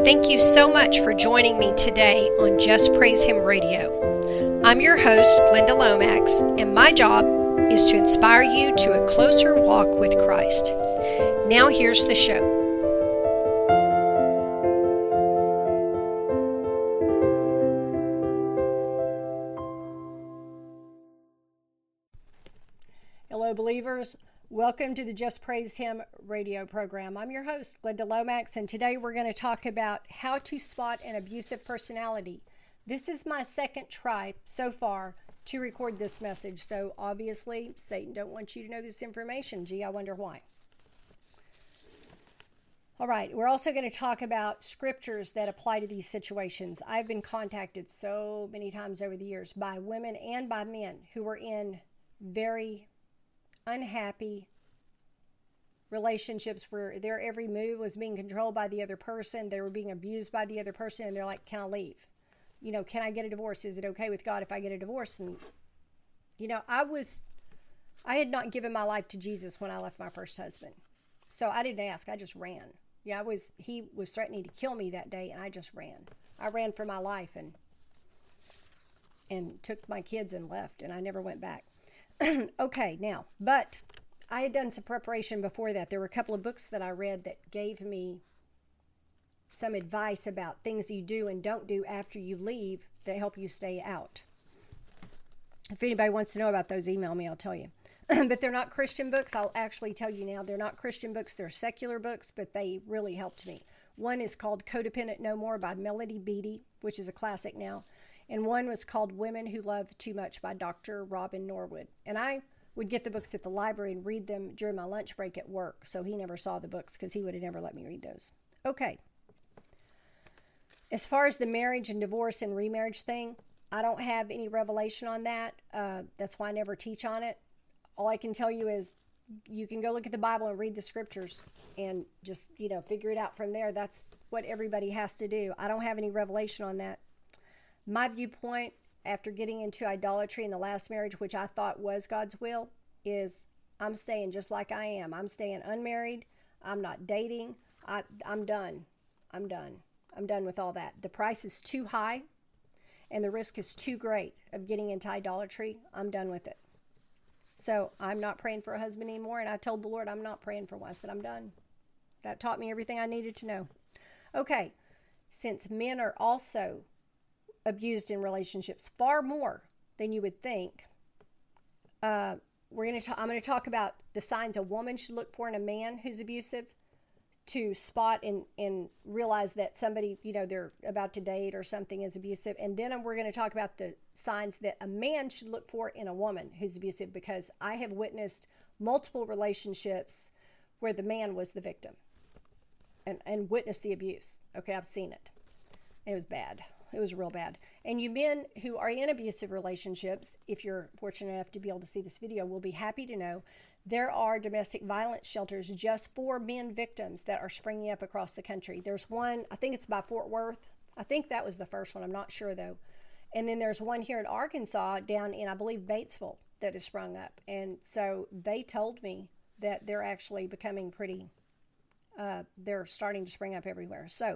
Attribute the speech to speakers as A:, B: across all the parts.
A: Thank you so much for joining me today on Just Praise Him Radio. I'm your host, Glenda Lomax, and my job is to inspire you to a closer walk with Christ. Now here's the show. Hello, believers. Welcome to the Just Praise Him radio program. I'm your host, Glenda Lomax, and today we're going to talk about how to spot an abusive personality. This is my second try so far to record this message, so obviously Satan don't want you to know this information. Gee, I wonder why. All right, we're also going to talk about scriptures that apply to these situations. I've been contacted so many times over the years by women and by men who were in very unhappy relationships where their every move was being controlled by the other person. They were being abused by the other person, and they're like, can I leave? Can I get a divorce? Is it okay with God if I get a divorce? And, I had not given my life to Jesus when I left my first husband. So I didn't ask. I just ran. He was threatening to kill me that day, and I just ran. I ran for my life and took my kids and left, and I never went back. Okay, now, but I had done some preparation before that. There were a couple of books that I read that gave me some advice about things you do and don't do after you leave that help you stay out. If anybody wants to know about those, email me, I'll tell you. But they're not Christian books. I'll actually tell you now, they're not Christian books. They're secular books, but they really helped me. One is called Codependent No More by Melody Beattie, which is a classic now. And one was called Women Who Love Too Much by Dr. Robin Norwood. And I would get the books at the library and read them during my lunch break at work. So he never saw the books because he would have never let me read those. Okay. As far as the marriage and divorce and remarriage thing, I don't have any revelation on that. That's why I never teach on it. All I can tell you is you can go look at the Bible and read the scriptures and just, figure it out from there. That's what everybody has to do. I don't have any revelation on that. My viewpoint after getting into idolatry in the last marriage, which I thought was God's will, is I'm staying just like I am. I'm staying unmarried. I'm not dating. I'm done. I'm done. I'm done with all that. The price is too high and the risk is too great of getting into idolatry. I'm done with it. So I'm not praying for a husband anymore, and I told the Lord I'm not praying for one. I said I'm done. That taught me everything I needed to know. Okay, since men are also abused in relationships far more than you would think, I'm going to talk about the signs a woman should look for in a man who's abusive to spot and realize that somebody, they're about to date or something is abusive. And then we're going to talk about the signs that a man should look for in a woman who's abusive, because I have witnessed multiple relationships where the man was the victim and witnessed the abuse. Okay, I've seen it. It was bad. It was real bad. And you men who are in abusive relationships, if you're fortunate enough to be able to see this video, will be happy to know there are domestic violence shelters just for men victims that are springing up across the country. There's one, I think it's by Fort Worth. I think that was the first one. I'm not sure though. And then there's one here in Arkansas down in, I believe, Batesville that has sprung up. And so they told me that they're actually becoming pretty, they're starting to spring up everywhere. So,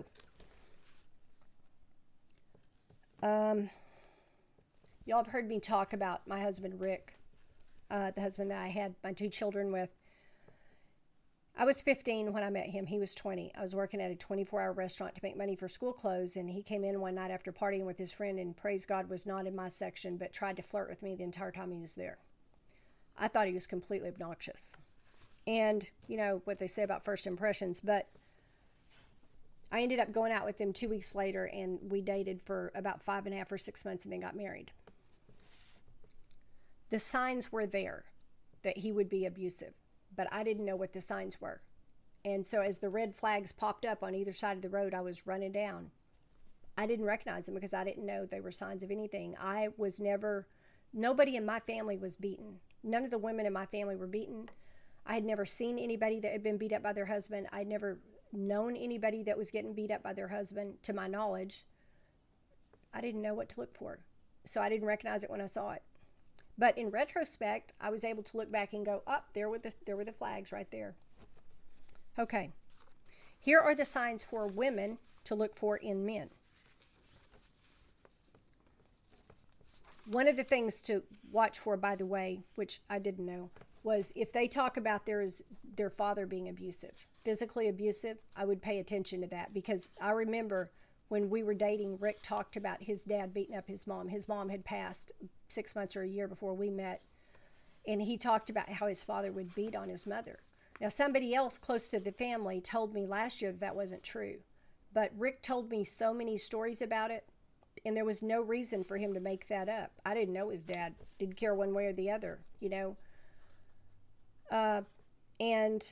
A: y'all have heard me talk about my husband, Rick, the husband that I had my 2 children with. I was 15 when I met him. He was 20. I was working at a 24-hour restaurant to make money for school clothes, and he came in one night after partying with his friend, and praise God was not in my section, but tried to flirt with me the entire time he was there. I thought he was completely obnoxious. And, what they say about first impressions, but I ended up going out with him 2 weeks later, and we dated for about 5.5 or 6 months and then got married. The signs were there that he would be abusive, but I didn't know what the signs were. And so as the red flags popped up on either side of the road, I was running down. I didn't recognize them because I didn't know they were signs of anything. Nobody in my family was beaten. None of the women in my family were beaten. I had never seen anybody that had been beat up by their husband. I'd never known anybody that was getting beat up by their husband, to my knowledge. I didn't know what to look for. So I didn't recognize it when I saw it. But in retrospect, I was able to look back and go, there were the flags right there. Okay. Here are the signs for women to look for in men. One of the things to watch for, by the way, which I didn't know, was if they talk about their father being abusive, physically abusive, I would pay attention to that, because I remember when we were dating, Rick talked about his dad beating up his mom. His mom had passed 6 months or a year before we met, and he talked about how his father would beat on his mother. Now, somebody else close to the family told me last year that wasn't true, but Rick told me so many stories about it, and there was no reason for him to make that up. I didn't know his dad. Didn't care one way or the other, you know. And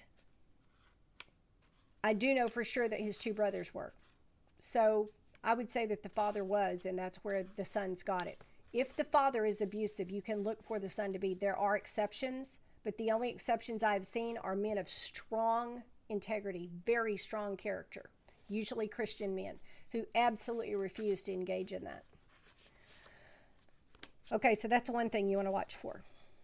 A: I do know for sure that his two brothers were. So I would say that the father was, and that's where the sons got it. If the father is abusive, you can look for the son to be. There are exceptions, but the only exceptions I've seen are men of strong integrity, very strong character, usually Christian men, who absolutely refuse to engage in that. Okay, so that's one thing you want to watch for.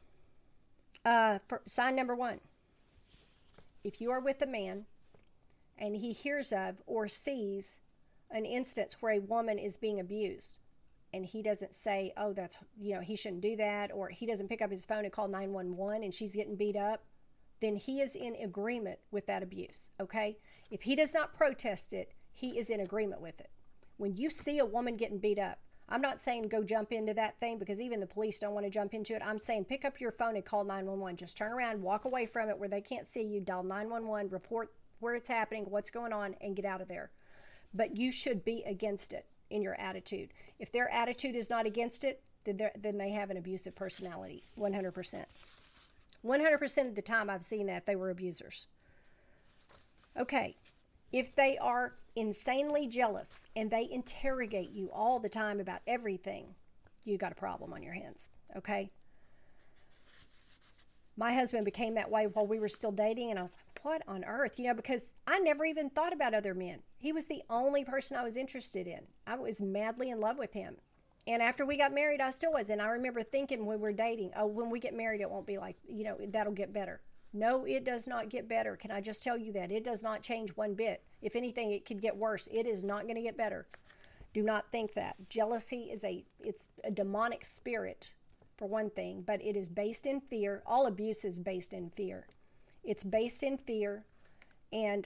A: For sign number 1, if you are with a man and he hears of or sees an instance where a woman is being abused, and he doesn't say, oh, that's, he shouldn't do that, or he doesn't pick up his phone and call 911 and she's getting beat up, then he is in agreement with that abuse, okay? If he does not protest it, he is in agreement with it. When you see a woman getting beat up, I'm not saying go jump into that thing, because even the police don't want to jump into it. I'm saying pick up your phone and call 911. Just turn around, walk away from it where they can't see you, dial 911, report where it's happening, what's going on, and get out of there. But you should be against it in your attitude. If their attitude is not against it, then they have an abusive personality, 100%. 100% of the time I've seen that, they were abusers. Okay, if they are insanely jealous and they interrogate you all the time about everything, you got a problem on your hands, okay? My husband became that way while we were still dating, and I was like, what on earth? Because I never even thought about other men. He was the only person I was interested in. I was madly in love with him. And after we got married, I still was. And I remember thinking when we were dating, oh, when we get married, it won't be like, that'll get better. No, it does not get better. Can I just tell you that? It does not change one bit. If anything, it could get worse. It is not going to get better. Do not think that. Jealousy it's a demonic spirit, for one thing, but it is based in fear. All abuse is based in fear. It's based in fear, and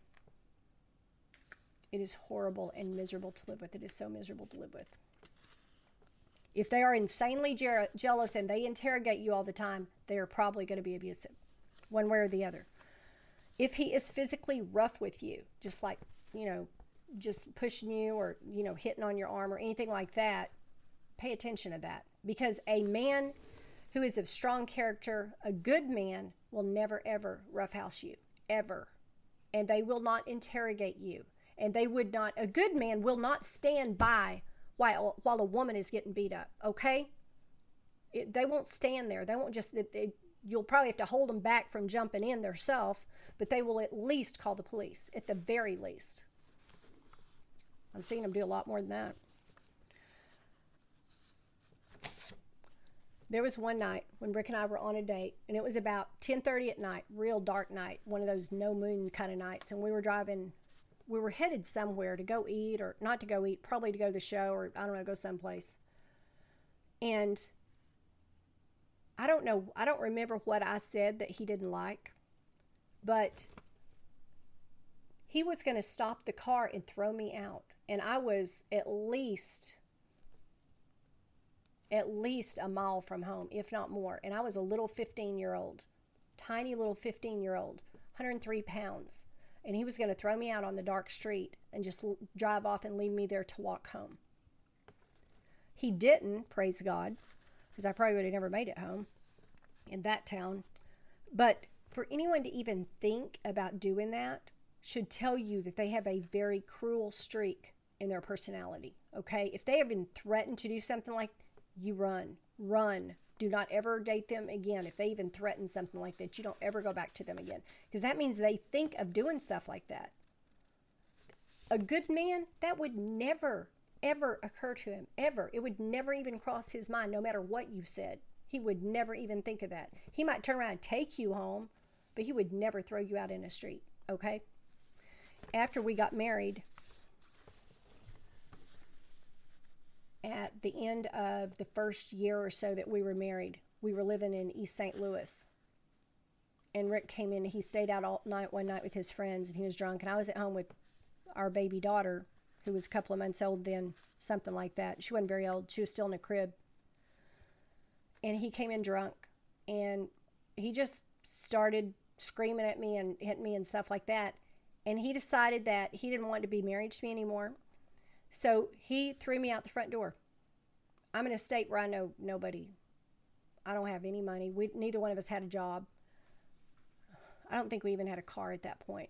A: it is horrible and miserable to live with. It is so miserable to live with. If they are insanely jealous and they interrogate you all the time, they are probably going to be abusive, one way or the other. If he is physically rough with you, just like, just pushing you or, hitting on your arm or anything like that, pay attention to that. Because a man who is of strong character, a good man, will never, ever roughhouse you, ever. And they will not interrogate you. And a good man will not stand by while a woman is getting beat up, okay? They won't stand there. They won't just, you'll probably have to hold them back from jumping in themselves, but they will at least call the police, at the very least. I've seen them do a lot more than that. There was one night when Rick and I were on a date, and it was about 10:30 at night, real dark night, one of those no moon kind of nights, and we were headed somewhere to go eat, or not to go eat, probably to go to the show, or I don't know, go someplace. And I don't remember what I said that he didn't like, but he was going to stop the car and throw me out. And I was at least a mile from home, if not more. And I was a little 15-year-old, tiny little 15-year-old, 103 pounds. And he was going to throw me out on the dark street and just drive off and leave me there to walk home. He didn't, praise God, because I probably would have never made it home in that town. But for anyone to even think about doing that should tell you that they have a very cruel streak in their personality, okay? If they have been threatened to do something like, you run. Do not ever date them again. If they even threaten something like that, you don't ever go back to them again, because that means they think of doing stuff like that. A good man, that would never, ever occur to him, ever. It would never even cross his mind, no matter what you said. He would never even think of that. He might turn around and take you home, but he would never throw you out in a street, okay? After we got married, at the end of the first year or so that we were married. We were living in East St. Louis. And Rick came in. He stayed out all night one night with his friends, and he was drunk. And I was at home with our baby daughter, who was a couple of months old then, something like that. She wasn't very old. She was still in a crib. And he came in drunk, and he just started screaming at me and hitting me and stuff like that. And he decided that he didn't want to be married to me anymore. So he threw me out the front door. I'm in a state where I know nobody. I don't have any money. Neither one of us had a job. I don't think we even had a car at that point.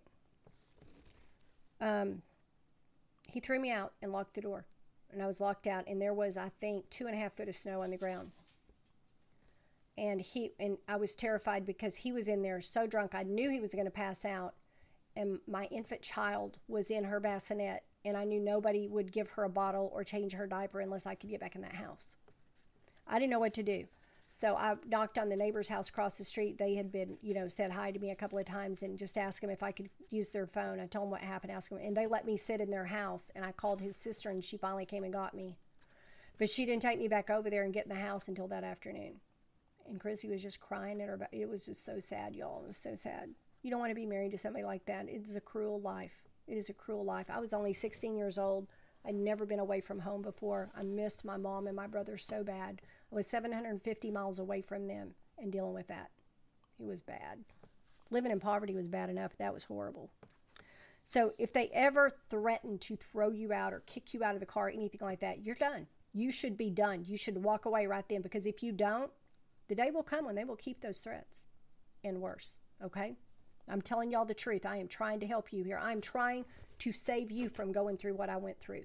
A: He threw me out and locked the door. And I was locked out. And there was, I think, 2.5 feet of snow on the ground. And I was terrified because he was in there so drunk. I knew he was going to pass out. And my infant child was in her bassinet. And I knew nobody would give her a bottle or change her diaper unless I could get back in that house. I didn't know what to do. So I knocked on the neighbor's house across the street. They had been, said hi to me a couple of times and just asked them if I could use their phone. I told them what happened, asked them. And they let me sit in their house. And I called his sister, and she finally came and got me. But she didn't take me back over there and get in the house until that afternoon. And Chrissy was just crying at her. It was just so sad, y'all. It was so sad. You don't want to be married to somebody like that. It's a cruel life. It is a cruel life. I was only 16 years old. I'd never been away from home before. I missed my mom and my brother so bad. I was 750 miles away from them and dealing with that. It was bad. Living in poverty was bad enough. That was horrible. So if they ever threaten to throw you out or kick you out of the car, anything like that, you're done. You should be done. You should walk away right then, because if you don't, the day will come when they will keep those threats and worse. Okay? I'm telling y'all the truth. I am trying to help you here. I'm trying to save you from going through what I went through.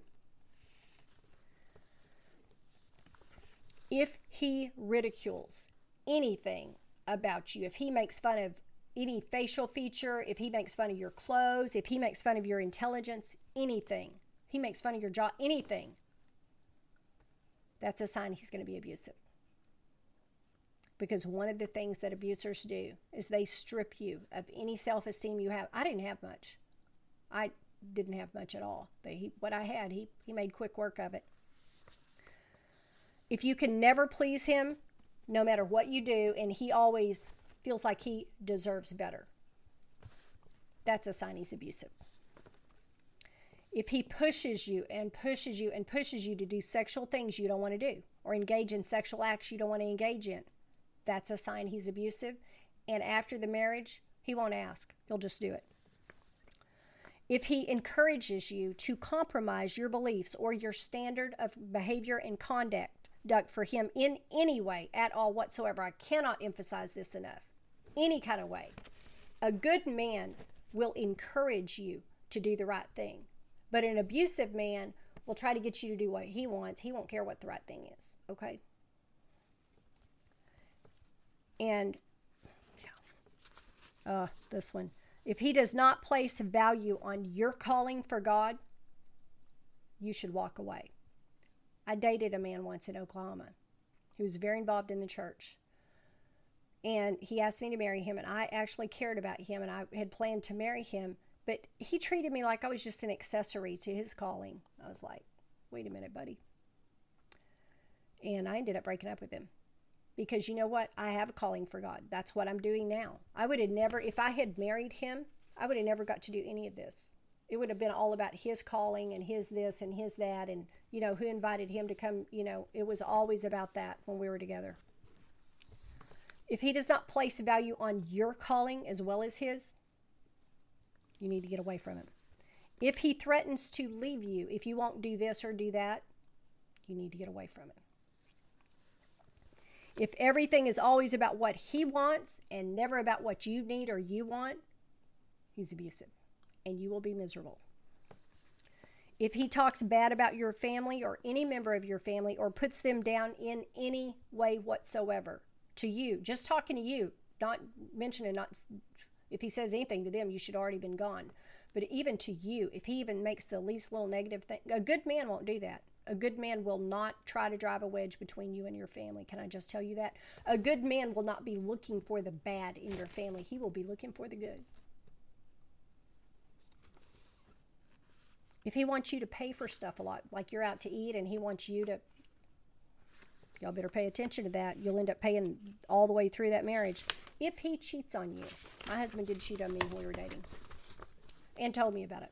A: If he ridicules anything about you, if he makes fun of any facial feature, if he makes fun of your clothes, if he makes fun of your intelligence, anything, he makes fun of your job, anything, that's a sign he's going to be abusive. Because one of the things that abusers do is they strip you of any self-esteem you have. I didn't have much. I didn't have much at all. But what I had, he made quick work of it. If you can never please him, no matter what you do, and he always feels like he deserves better, that's a sign he's abusive. If he pushes you and pushes you and pushes you to do sexual things you don't want to do, or engage in sexual acts you don't want to engage in, that's a sign he's abusive. And after the marriage, he won't ask. He'll just do it. If he encourages you to compromise your beliefs or your standard of behavior and conduct for him in any way at all whatsoever, I cannot emphasize this enough, any kind of way, a good man will encourage you to do the right thing. But an abusive man will try to get you to do what he wants. He won't care what the right thing is, okay? And this one. If he does not place value on your calling for God, you should walk away. I dated a man once in Oklahoma who was very involved in the church. And he asked me to marry him, and I actually cared about him, and I had planned to marry him. But he treated me like I was just an accessory to his calling. I was like, wait a minute, buddy. And I ended up breaking up with him. Because you know what? I have a calling for God. That's what I'm doing now. I would have never, if I had married him, I would have never got to do any of this. It would have been all about his calling and his this and his that, and, who invited him to come. It was always about that when we were together. If he does not place value on your calling as well as his, you need to get away from him. If he threatens to leave you, if you won't do this or do that, you need to get away from him. If everything is always about what he wants and never about what you need or you want, he's abusive, and you will be miserable. If he talks bad about your family or any member of your family or puts them down in any way whatsoever to you, just talking to you, not mentioning, if he says anything to them, you should already been gone. But even to you, if he even makes the least little negative thing, a good man won't do that. A good man will not try to drive a wedge between you and your family. Can I just tell you that? A good man will not be looking for the bad in your family. He will be looking for the good. If he wants you to pay for stuff a lot, like you're out to eat and he wants you to Y'all better pay attention to that. You'll end up paying all the way through that marriage. If he cheats on you, my husband did cheat on me when we were dating and told me about it.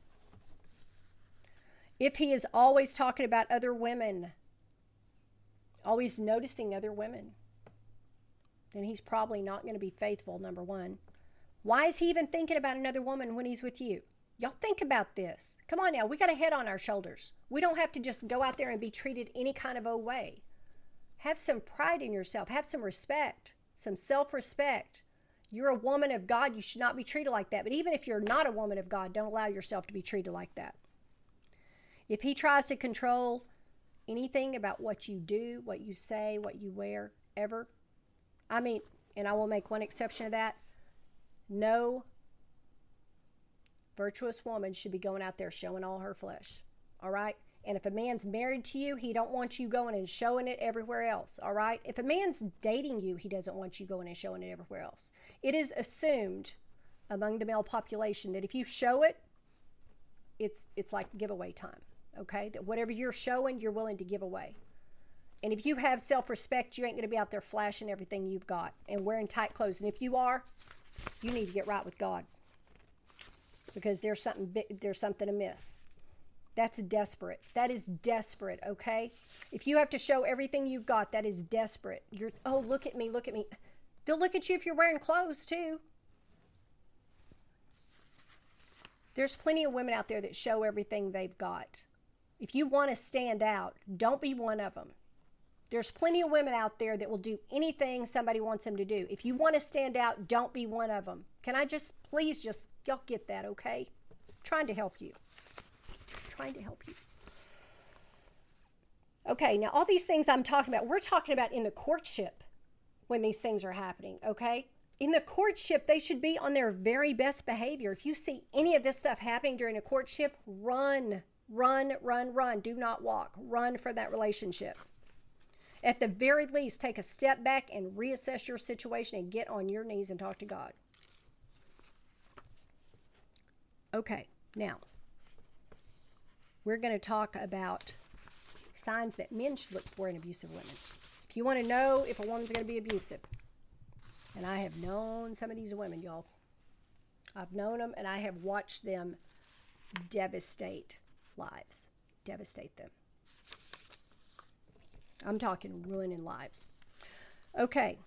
A: If he is always talking about other women, always noticing other women, then he's probably not going to be faithful, number one. Why is he even thinking about another woman when he's with you? Y'all think about this. Come on now, we got a head on our shoulders. We don't have to just go out there and be treated any kind of way. Have some pride in yourself. Have some respect, some self-respect. You're a woman of God. You should not be treated like that. But even if you're not a woman of God, don't allow yourself to be treated like that. If he tries to control anything about what you do, what you say, what you wear, ever, and I will make one exception to that, no virtuous woman should be going out there showing all her flesh. All right? And if a man's married to you, he don't want you going and showing it everywhere else. All right? If a man's dating you, he doesn't want you going and showing it everywhere else. It is assumed among the male population that if you show it, it's like giveaway time. Okay? That whatever you're showing, you're willing to give away. And if you have self-respect, you ain't going to be out there flashing everything you've got and wearing tight clothes. And if you are, you need to get right with God, because there's something amiss. That's desperate. That is desperate, okay? If you have to show everything you've got, that is desperate. Look at me, look at me. They'll look at you if you're wearing clothes too. There's plenty of women out there that show everything they've got. If you want to stand out, don't be one of them. There's plenty of women out there that will do anything somebody wants them to do. If you want to stand out, don't be one of them. Can I please y'all get that, okay? I'm trying to help you. Okay, now all these things I'm talking about, we're talking about in the courtship when these things are happening, okay? In the courtship, they should be on their very best behavior. If you see any of this stuff happening during a courtship, run. Do not walk. Run for that relationship. At the very least, take a step back and reassess your situation and get on your knees and talk to God. Okay, now, we're going to talk about signs that men should look for in abusive women. If you want to know if a woman's going to be abusive, and I have known some of these women, y'all. I've known them, and I have watched them devastate lives. Devastate them. I'm talking ruining lives. Okay.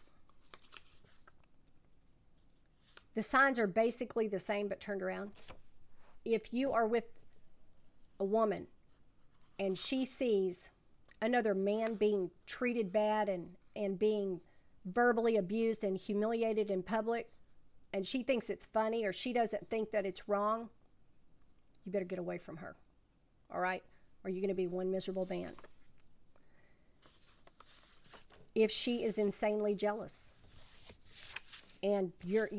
A: The signs are basically the same but turned around. If you are with a woman and she sees another man being treated bad and being verbally abused and humiliated in public, and she thinks it's funny or she doesn't think that it's wrong, you better get away from her. All right? Or you're going to be one miserable man. If she is insanely jealous and you're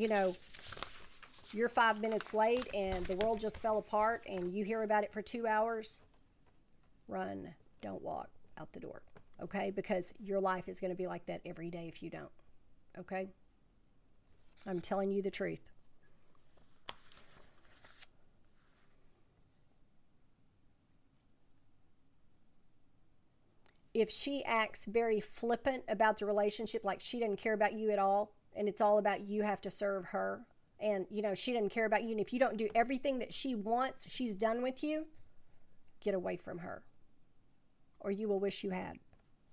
A: 5 minutes late and the world just fell apart and you hear about it for 2 hours, run, don't walk out the door, okay? Because your life is going to be like that every day if you don't, okay? I'm telling you the truth. If she acts very flippant about the relationship, like she doesn't care about you at all, and it's all about you have to serve her, and she doesn't care about you, and if you don't do everything that she wants, she's done with you, get away from her, or you will wish you had.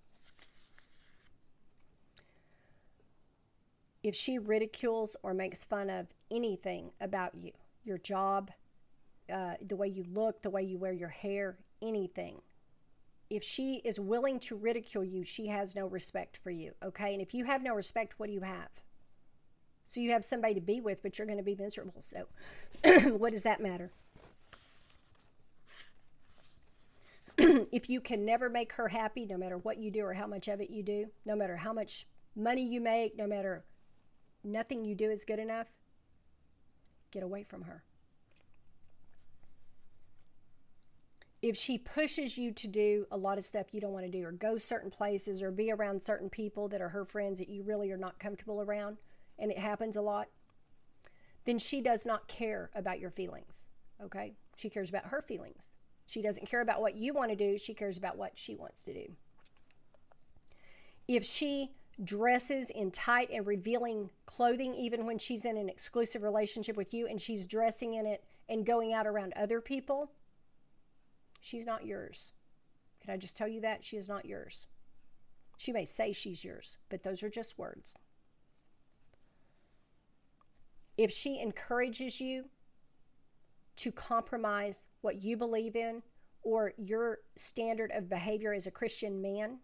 A: If she ridicules or makes fun of anything about you, your job, the way you look, the way you wear your hair, anything, if she is willing to ridicule you, she has no respect for you, okay? And if you have no respect, what do you have? So you have somebody to be with, but you're going to be miserable. So what does that matter? If you can never make her happy, no matter what you do or how much of it you do, no matter how much money you make, no matter nothing you do is good enough, get away from her. If she pushes you to do a lot of stuff you don't want to do, or go certain places, or be around certain people that are her friends that you really are not comfortable around, and it happens a lot, then she does not care about your feelings, okay? She cares about her feelings. She doesn't care about what you want to do. She cares about what she wants to do. If she dresses in tight and revealing clothing, even when she's in an exclusive relationship with you and she's dressing in it and going out around other people, she's not yours. Can I just tell you that? She is not yours. She may say she's yours, but those are just words. If she encourages you to compromise what you believe in or your standard of behavior as a Christian man,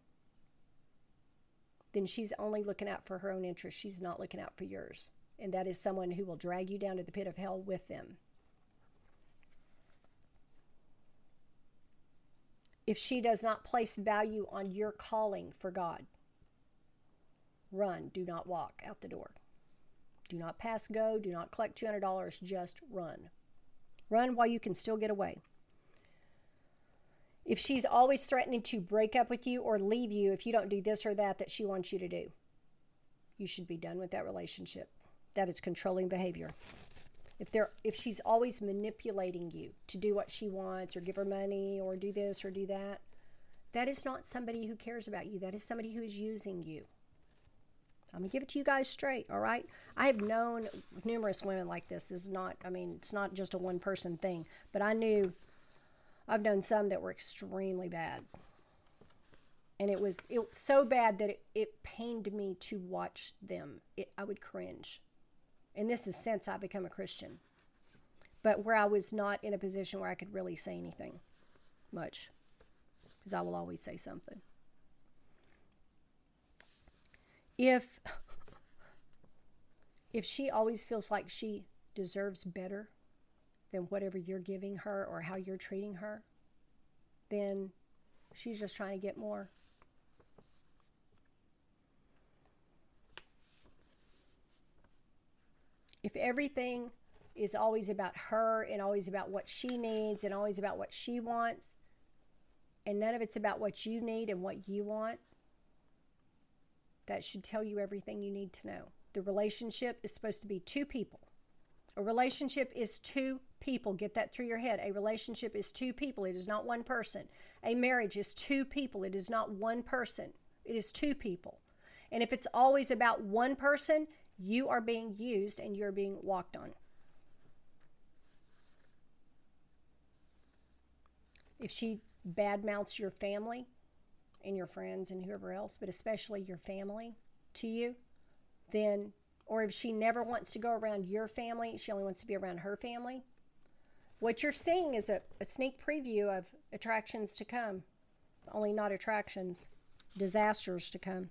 A: then she's only looking out for her own interests. She's not looking out for yours. And that is someone who will drag you down to the pit of hell with them. If she does not place value on your calling for God, run, do not walk out the door. Do not pass go, do not collect $200, just run. Run while you can still get away. If she's always threatening to break up with you or leave you if you don't do this or that she wants you to do, you should be done with that relationship. That is controlling behavior. If she's always manipulating you to do what she wants or give her money or do this or do that, that is not somebody who cares about you. That is somebody who is using you. I'm going to give it to you guys straight, all right? I have known numerous women like this. This is not, it's not just a one-person thing. But I've known some that were extremely bad. And it was so bad that it pained me to watch them. I would cringe. And this is since I become a Christian. But where I was not in a position where I could really say anything much. Because I will always say something. If she always feels like she deserves better than whatever you're giving her or how you're treating her, then she's just trying to get more. If everything is always about her and always about what she needs and always about what she wants, and none of it's about what you need and what you want, that should tell you everything you need to know. The relationship is supposed to be two people. A relationship is two people. Get that through your head. A relationship is two people. It is not one person. A marriage is two people. It is not one person. It is two people. And if it's always about one person, you are being used and you're being walked on. If she badmouths your family and your friends and whoever else, but especially your family to you, then, or if she never wants to go around your family, she only wants to be around her family, what you're seeing is a sneak preview of attractions to come. Only not attractions, disasters to come.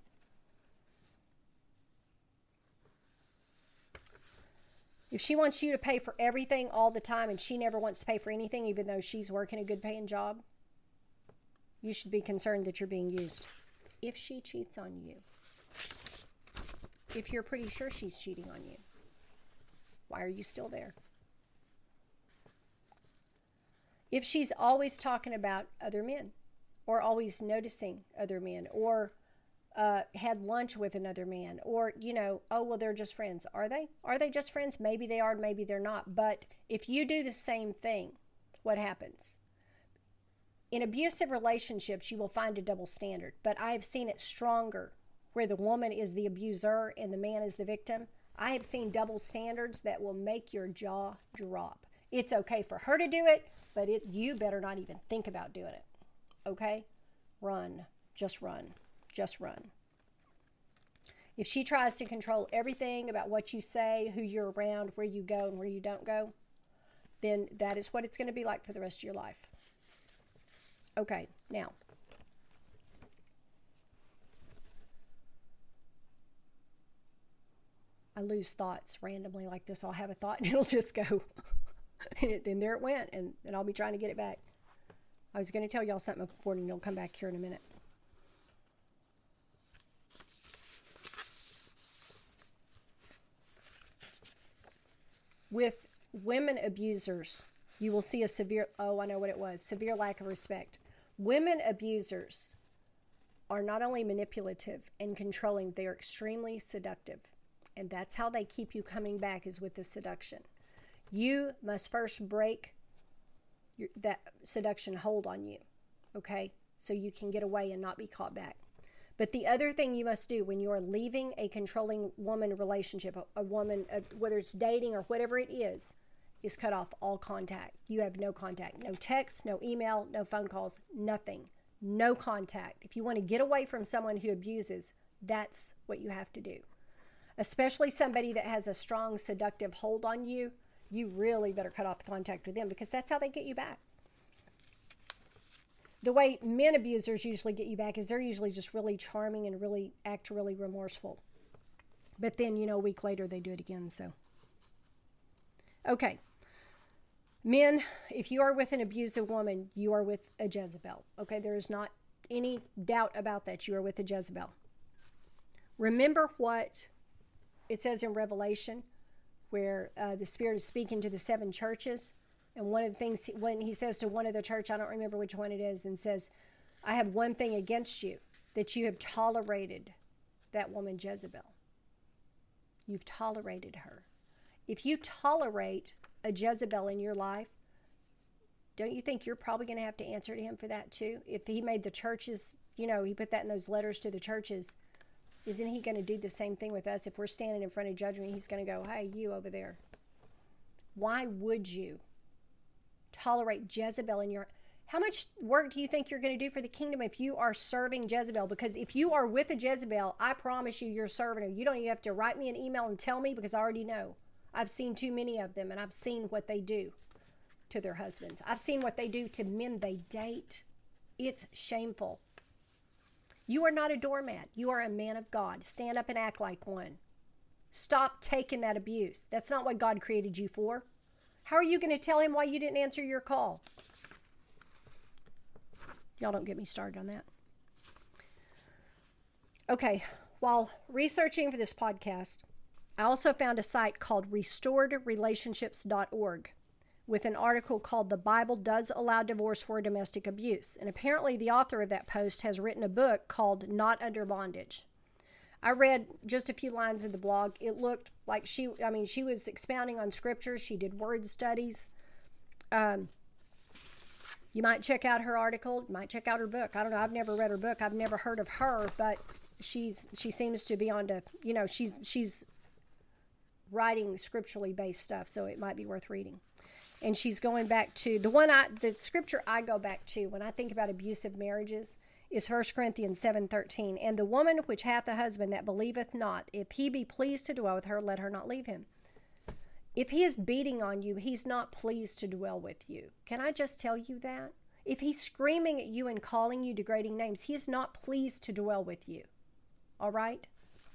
A: If she wants you to pay for everything all the time and she never wants to pay for anything, even though she's working a good paying job, you should be concerned that you're being used. If she cheats on you, if you're pretty sure she's cheating on you, why are you still there? If she's always talking about other men or always noticing other men or had lunch with another man or, oh, well, they're just friends. Are they? Are they just friends? Maybe they are, maybe they're not. But if you do the same thing, what happens? In abusive relationships, you will find a double standard, but I have seen it stronger where the woman is the abuser and the man is the victim. I have seen double standards that will make your jaw drop. It's okay for her to do it, but you better not even think about doing it. Okay? Run. Just run. Just run. If she tries to control everything about what you say, who you're around, where you go and where you don't go, then that is what it's going to be like for the rest of your life. Okay, now, I lose thoughts randomly like this. I'll have a thought and it'll just go. And then there it went, and I'll be trying to get it back. I was going to tell y'all something important, and it'll come back here in a minute. With women abusers, you will see a severe lack of respect. Women abusers are not only manipulative and controlling, they are extremely seductive. And that's how they keep you coming back, is with the seduction. You must first break that seduction hold on you, okay? So you can get away and not be caught back. But the other thing you must do when you are leaving a controlling woman relationship, a woman, whether it's dating or whatever it is cut off all contact. You have no contact, no text, no email, no phone calls, nothing, no contact. If you want to get away from someone who abuses, that's what you have to do. Especially somebody that has a strong seductive hold on you, you really better cut off the contact with them, because that's how they get you back. The way men abusers usually get you back is they're usually just really charming and really act really remorseful. But then, a week later they do it again. So, okay. Men, if you are with an abusive woman, you are with a Jezebel. Okay, there is not any doubt about that. You are with a Jezebel. Remember what it says in Revelation, where the Spirit is speaking to the 7 churches. And one of the things, when he says to one of the church, I don't remember which one it is, and says, I have one thing against you, that you have tolerated that woman Jezebel. You've tolerated her. If you tolerate a Jezebel in your life, don't you think you're probably going to have to answer to him for that too? If he made the churches, he put that in those letters to the churches, isn't he going to do the same thing with us? If we're standing in front of judgment, he's going to go, hey, you over there. Why would you tolerate Jezebel in your... How much work do you think you're going to do for the kingdom if you are serving Jezebel? Because if you are with a Jezebel, I promise you're serving her. You don't even have to write me an email and tell me, because I already know. I've seen too many of them, and I've seen what they do to their husbands. I've seen what they do to men they date. It's shameful. You are not a doormat. You are a man of God. Stand up and act like one. Stop taking that abuse. That's not what God created you for. How are you going to tell him why you didn't answer your call? Y'all don't get me started on that. Okay, while researching for this podcast, I also found a site called restoredrelationships.org with an article called The Bible Does Allow Divorce for Domestic Abuse. And apparently the author of that post has written a book called Not Under Bondage. I read just a few lines of the blog. It looked like she was expounding on scripture. She did word studies. You might check out her article. You might check out her book. I don't know. I've never read her book. I've never heard of her, but she seems to be on to, she's writing scripturally based stuff, so it might be worth reading. And she's going back to the scripture I go back to when I think about abusive marriages is 1 Corinthians 7:13. And the woman which hath a husband that believeth not, if he be pleased to dwell with her, let her not leave him. If he is beating on you, he's not pleased to dwell with you. Can I just tell you that? If he's screaming at you and calling you degrading names, he is not pleased to dwell with you. All right?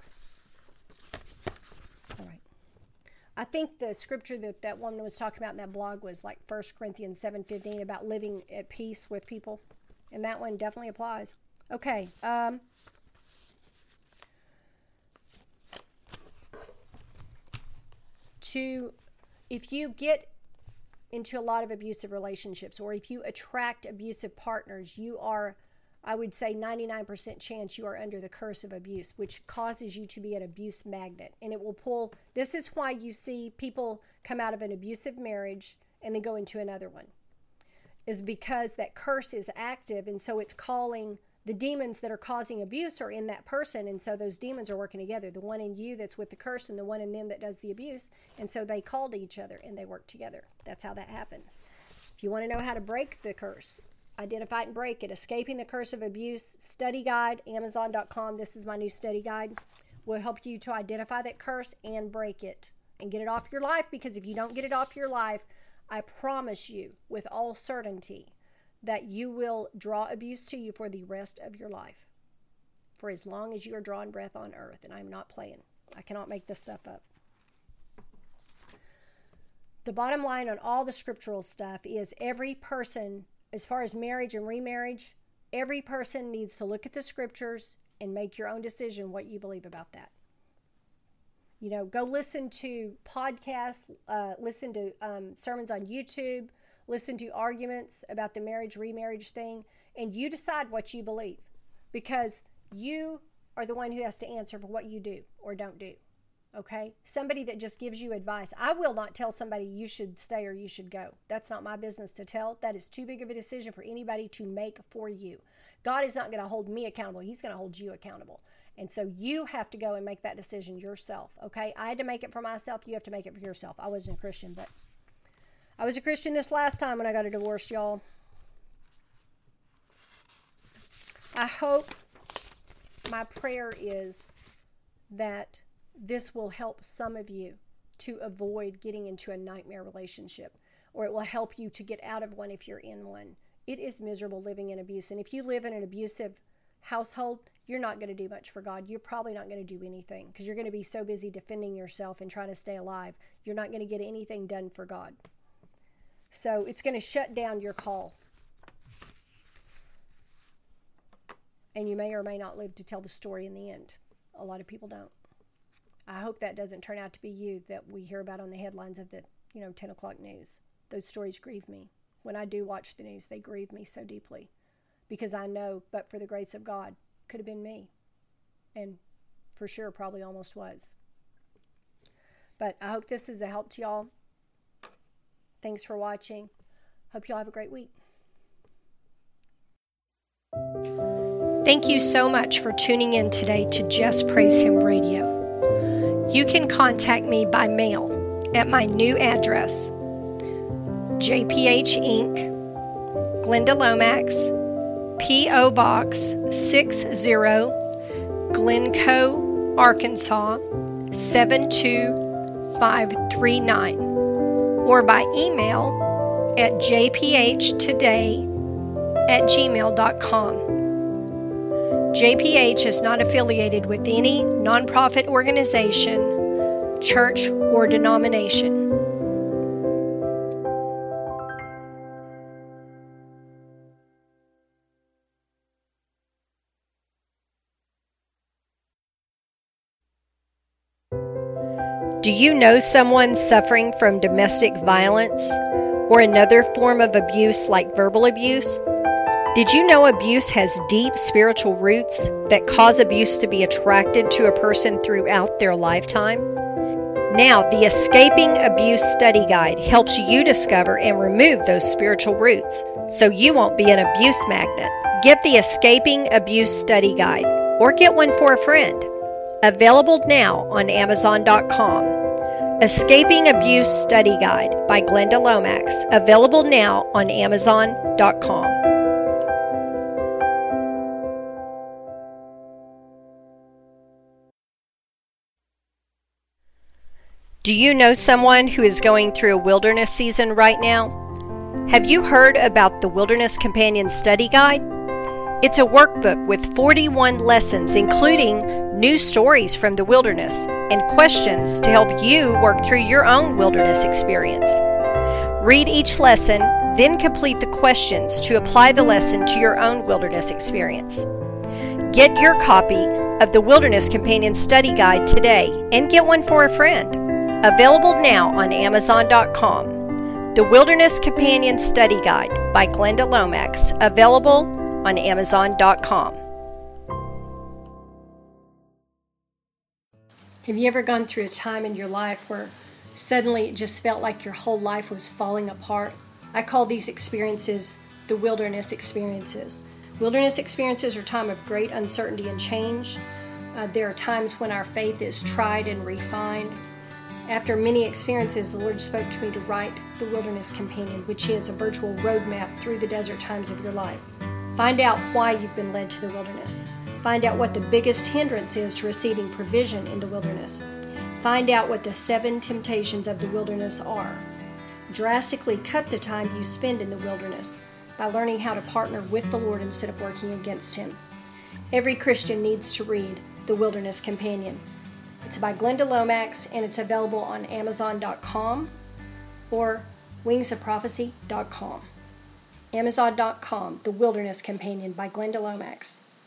A: All right. I think the scripture that woman was talking about in that blog was like 1 Corinthians 7:15 about living at peace with people. And that one definitely applies. Okay. If you get into a lot of abusive relationships, or if you attract abusive partners, you are, I would say 99% chance you are under the curse of abuse, which causes you to be an abuse magnet. And it will pull, this is why you see people come out of an abusive marriage and then go into another one, is because that curse is active. And so it's calling the demons that are causing abuse are in that person. And so those demons are working together. The one in you that's with the curse and the one in them that does the abuse. And so they call to each other and they work together. That's how that happens. If you want to know how to break the curse, identify it and break it. Escaping the Curse of Abuse study guide, Amazon.com. This is my new study guide. Will help you to identify that curse and break it and get it off your life. Because if you don't get it off your life, I promise you with all certainty that you will draw abuse to you for the rest of your life, for as long as you are drawing breath on earth. And I'm not playing. I cannot make this stuff up. The bottom line on all the scriptural stuff is every person, as far as marriage and remarriage, every person needs to look at the scriptures and make your own decision what you believe about that. Go listen to podcasts, listen to sermons on YouTube, listen to arguments about the marriage-remarriage thing, and you decide what you believe, because you are the one who has to answer for what you do or don't do. okay? Somebody that just gives you advice. I will not tell somebody you should stay or you should go. That's not my business to tell. That is too big of a decision for anybody to make for you. God is not going to hold me accountable. He's going to hold you accountable. And so you have to go and make that decision yourself, okay? I had to make it for myself. You have to make it for yourself. I wasn't a Christian, but I was a Christian this last time when I got a divorce, y'all. I hope, my prayer is that this will help some of you to avoid getting into a nightmare relationship, or it will help you to get out of one if you're in one. It is miserable living in abuse. And if you live in an abusive household, you're not going to do much for God. You're probably not going to do anything because you're going to be so busy defending yourself and trying to stay alive. You're not going to get anything done for God. So it's going to shut down your call. And you may or may not live to tell the story in the end. A lot of people don't. I hope that doesn't turn out to be you that we hear about on the headlines of the 10 o'clock news. Those stories grieve me. When I do watch the news, they grieve me so deeply. Because I know, but for the grace of God, could have been me. And for sure, probably almost was. But I hope this is a help to y'all. Thanks for watching. Hope y'all have a great week. Thank you so much for tuning in today to Just Praise Him Radio. You can contact me by mail at my new address, JPH Inc., Glenda Lomax, P.O. Box 60, Glencoe, Arkansas 72539, or by email at jphtoday@gmail.com. JPH is not affiliated with any nonprofit organization, church, or denomination. Do you know someone suffering from domestic violence or another form of abuse like verbal abuse? Did you know abuse has deep spiritual roots that cause abuse to be attracted to a person throughout their lifetime? Now, the Escaping Abuse Study Guide helps you discover and remove those spiritual roots so you won't be an abuse magnet. Get the Escaping Abuse Study Guide or get one for a friend. Available now on Amazon.com. Escaping Abuse Study Guide by Glenda Lomax. Available now on Amazon.com. Do you know someone who is going through a wilderness season right now? Have you heard about the Wilderness Companion Study Guide? It's a workbook with 41 lessons, including new stories from the wilderness and questions to help you work through your own wilderness experience. Read each lesson, then complete the questions to apply the lesson to your own wilderness experience. Get your copy of the Wilderness Companion Study Guide today and get one for a friend. Available now on Amazon.com. The Wilderness Companion Study Guide by Glenda Lomax. Available on Amazon.com. Have you ever gone through a time in your life where suddenly it just felt like your whole life was falling apart? I call these experiences the wilderness experiences. Wilderness experiences are a time of great uncertainty and change. There are times when our faith is tried and refined. After many experiences, the Lord spoke to me to write the Wilderness Companion, which is a virtual roadmap through the desert times of your life. Find out why you've been led to the wilderness. Find out what the biggest hindrance is to receiving provision in the wilderness. Find out what the 7 temptations of the wilderness are. Drastically cut the time you spend in the wilderness by learning how to partner with the Lord instead of working against Him. Every Christian needs to read the Wilderness Companion. It's by Glenda Lomax, and it's available on Amazon.com or wingsofprophecy.com. Amazon.com, The Wilderness Companion by Glenda Lomax.